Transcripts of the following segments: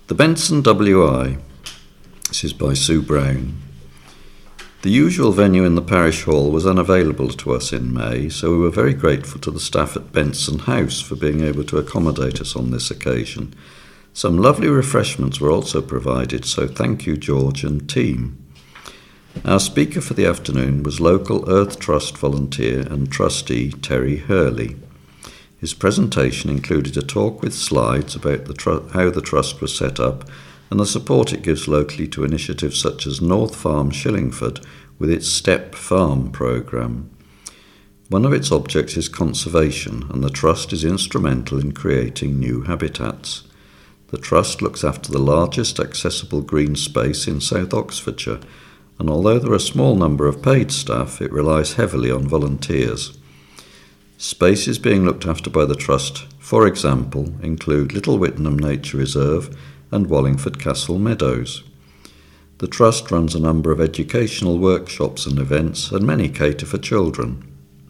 The Benson WI. This is by Sue Brown. The usual venue in the parish hall was unavailable to us in May, so we were very grateful to the staff at Benson House for being able to accommodate us on this occasion. Some lovely refreshments were also provided, so thank you, George and team. Our speaker for the afternoon was local Earth Trust volunteer and trustee Terry Hurley. His presentation included a talk with slides about how the trust was set up and the support it gives locally to initiatives such as North Farm Shillingford with its Step Farm programme. One of its objects is conservation, and the trust is instrumental in creating new habitats. The trust looks after the largest accessible green space in South Oxfordshire, and although there are a small number of paid staff, it relies heavily on volunteers. Spaces being looked after by the Trust, for example, include Little Whittenham Nature Reserve and Wallingford Castle Meadows. The Trust runs a number of educational workshops and events, and many cater for children.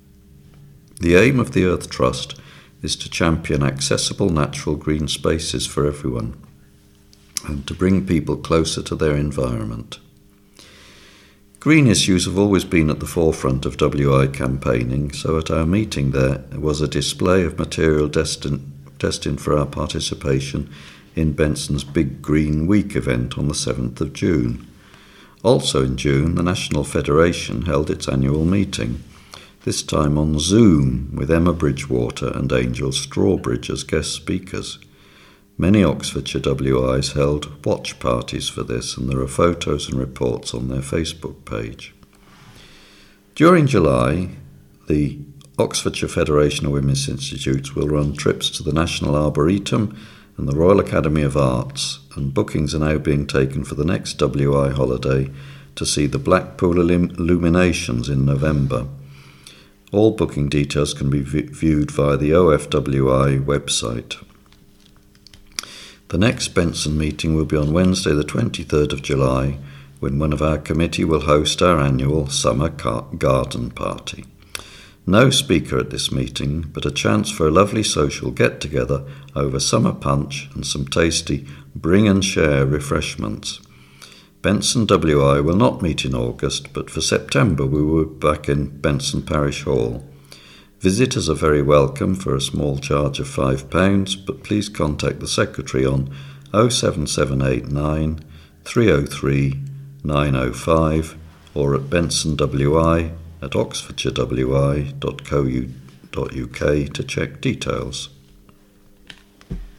The aim of the Earth Trust is to champion accessible natural green spaces for everyone and to bring people closer to their environment. Green issues have always been at the forefront of WI campaigning, so at our meeting there was a display of material destined for our participation in Benson's Big Green Week event on the 7th of June. Also in June, the National Federation held its annual meeting, this time on Zoom with Emma Bridgewater and Angel Strawbridge as guest speakers. Many Oxfordshire WIs held watch parties for this, and there are photos and reports on their Facebook page. During July, the Oxfordshire Federation of Women's Institutes will run trips to the National Arboretum and the Royal Academy of Arts, and bookings are now being taken for the next WI holiday to see the Blackpool Illuminations in November. All booking details can be viewed via the OFWI website. The next Benson meeting will be on Wednesday the 23rd of July, when one of our committee will host our annual summer garden party. No speaker at this meeting, but a chance for a lovely social get-together over summer punch and some tasty bring and share refreshments. Benson WI will not meet in August, but for September we will be back in Benson Parish Hall. Visitors are very welcome for a small charge of £5, but please contact the Secretary on 07789 303 905 or at bensonwi@oxfordshirewi.co.uk to check details.